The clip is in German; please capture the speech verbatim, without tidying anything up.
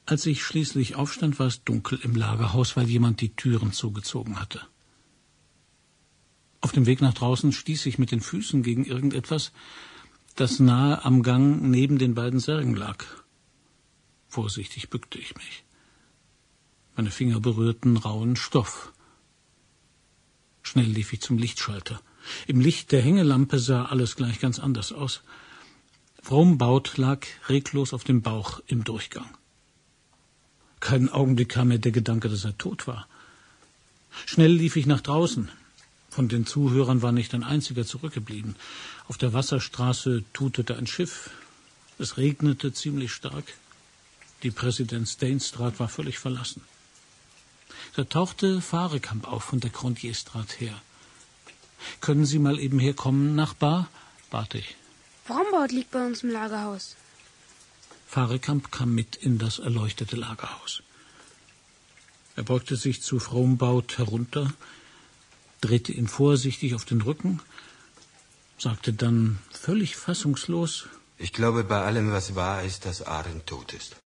Als ich schließlich aufstand, war es dunkel im Lagerhaus, weil jemand die Türen zugezogen hatte. Auf dem Weg nach draußen stieß ich mit den Füßen gegen irgendetwas, das nahe am Gang neben den beiden Särgen lag. Vorsichtig bückte ich mich. Meine Finger berührten rauen Stoff. Schnell lief ich zum Lichtschalter. Im Licht der Hängelampe sah alles gleich ganz anders aus. Frommbaut lag reglos auf dem Bauch im Durchgang. Keinen Augenblick kam mir der Gedanke, dass er tot war. Schnell lief ich nach draußen. Von den Zuhörern war nicht ein einziger zurückgeblieben. Auf der Wasserstraße tutete ein Schiff. Es regnete ziemlich stark. Die Präsident-Steenstraat war völlig verlassen. Da tauchte Fahrekamp auf von der Grandierstraat her. »Können Sie mal eben herkommen, Nachbar?« bat ich. Frommbaut liegt bei uns im Lagerhaus. Fahrekamp kam mit in das erleuchtete Lagerhaus. Er beugte sich zu Frommbaut herunter, drehte ihn vorsichtig auf den Rücken, sagte dann völlig fassungslos: Ich glaube, bei allem, was wahr ist, dass Arendt tot ist.